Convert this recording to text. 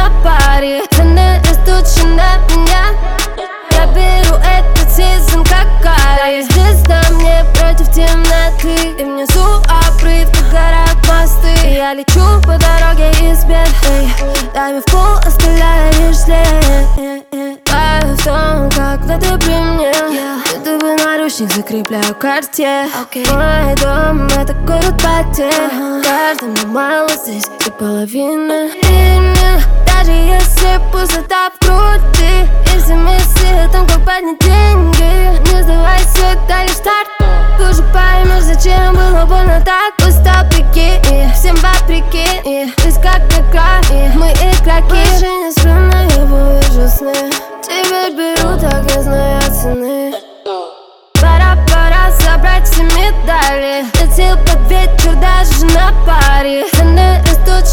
на паре. Цены растут на меня. Я беру этот сезон как карри. Здесь на мне против темноты, и внизу обрыв, как горят мосты. И я лечу по дороге из бед, дай мне в пол, оставляя лишь след. Кайф в том, когда ты при мне. Ты бы наручник закрепляю к карте. Мой дом — это город-пати. Каждому мало здесь и половина. Даже если пустота в груди, и все мысли о том, как поднять деньги, не сдавайся, это лишь старт. Ты уже поймешь, зачем было больно так. Пусть вопреки, всем вопреки. Здесь как игра, мы игроки. Больше не сплю, но я вижу сны. Теперь беру, так я знаю цены. Пора забрать все медали. Летел под вечер даже на паре. Цены растут